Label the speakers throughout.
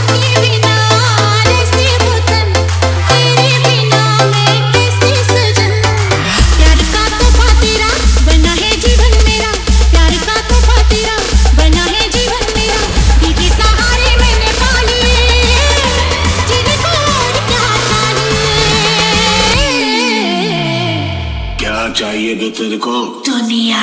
Speaker 1: चाहिए जो तेरे को
Speaker 2: दुनिया।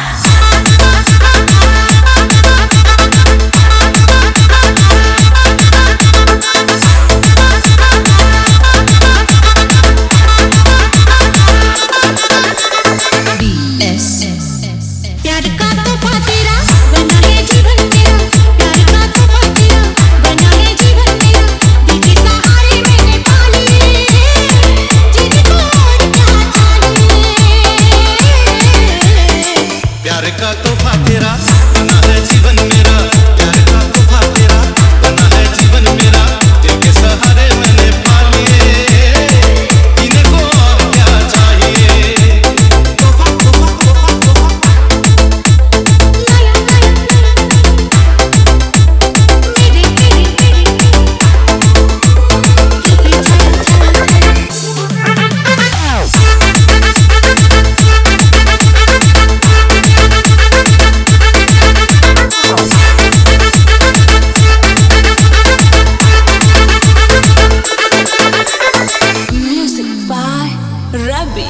Speaker 3: प्यार का तोहफा तेरा बना है जीवन मेरा, प्यार का तोहफा तेरा बना है जीवन मेरा, तेरे सहारे मैंने पा लिए, जीने को और क्या चाहिए। तोहफा तोहफा तोहफा
Speaker 2: रबी।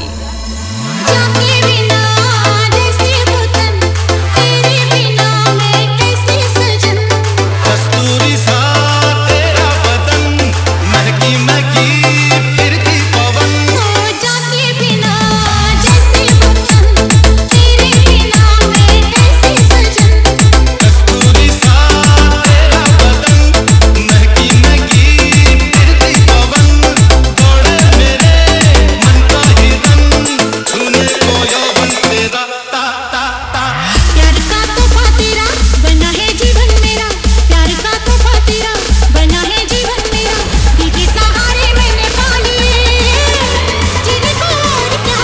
Speaker 3: कस्तूरी सा तेरा बदन महकी महकी फिरती पवन,
Speaker 2: जाके बिना जैसे बचन तेरे बिना मैं कैसे सजन।
Speaker 3: कस्तूरी सा तेरा बदन महकी महकी फिरती पवन, दौड़े मेरे मन का हिरन छूने को यौवन तेरा ता ता ता।
Speaker 2: प्यार का तोहफा तेरा बना है जीवन मेरा, प्यार का तोहफा तेरा बना है जीवन मेरा, दिल के सहारे मैंने पा लिए, जीने को और क्या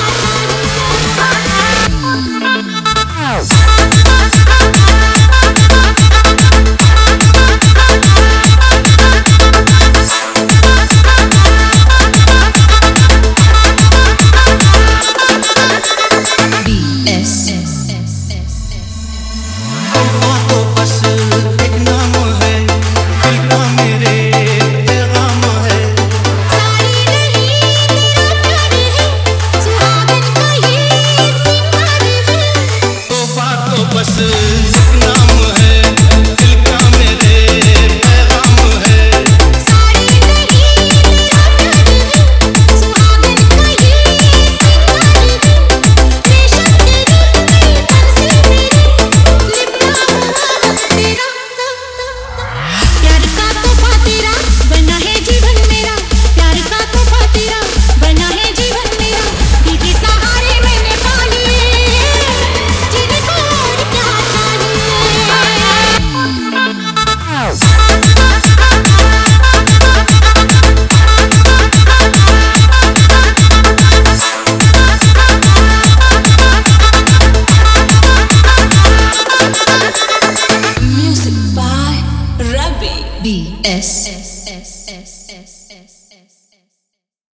Speaker 3: तोहफा तो बस एक नाम है, दिल का मेरे पैगाम है।
Speaker 2: सारी नहीं तेरा प्यार है, सुहागन का ये सिंगार है।
Speaker 3: तोहफा तो बस एक नाम है, दिल का मेरे पैगाम है।
Speaker 2: सारी नहीं तेरा प्यार है, सुहागन का ये सिंगार है। रेशम के रंग में तन से मेरे लिपटा हुआ तेरा प्यार का तोहफा तेरा बना है जीवन मेरा, प्यार का तोहफा तेरा बना है जीवन मेरा, दिल के सहारे मैंने पा लिए, जीने को और क्या चाहिए। Music by Rabi BS